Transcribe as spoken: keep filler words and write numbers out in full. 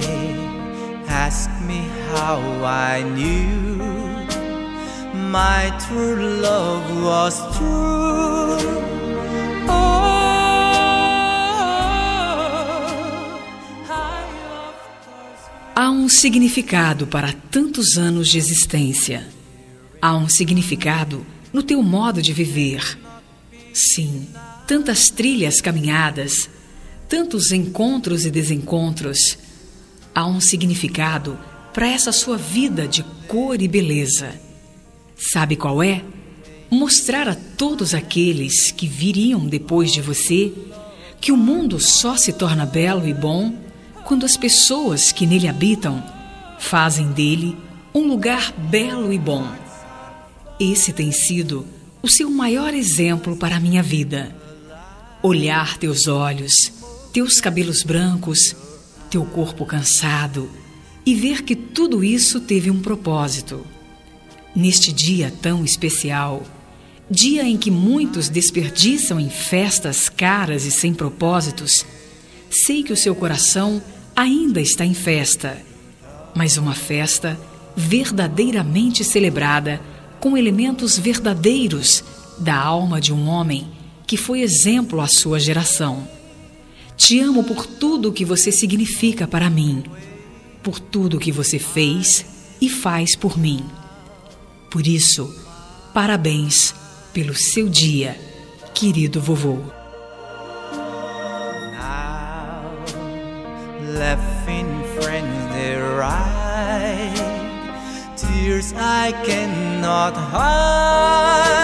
ask me how I knew my true love was true. Oh, I of course. Há um significado para tantos anos de existência. Há um significado no teu modo de viver. Sim, tantas trilhas caminhadas, tantos encontros e desencontros. Há um significado para essa sua vida de cor e beleza. Sabe qual é? Mostrar a todos aqueles que viriam depois de você que o mundo só se torna belo e bom quando as pessoas que nele habitam fazem dele um lugar belo e bom. Esse tem sido o seu maior exemplo para a minha vida. Olhar teus olhos, teus cabelos brancos, teu corpo cansado e ver que tudo isso teve um propósito. Neste dia tão especial, dia em que muitos desperdiçam em festas caras e sem propósitos, sei que o seu coração ainda está em festa, mas uma festa verdadeiramente celebrada com elementos verdadeiros da alma de um homem que foi exemplo à sua geração. Te amo por tudo o que você significa para mim, por tudo o que você fez e faz por mim. Por isso, parabéns pelo seu dia, querido vovô. Now, laughing friends they ride, tears I cannot hide.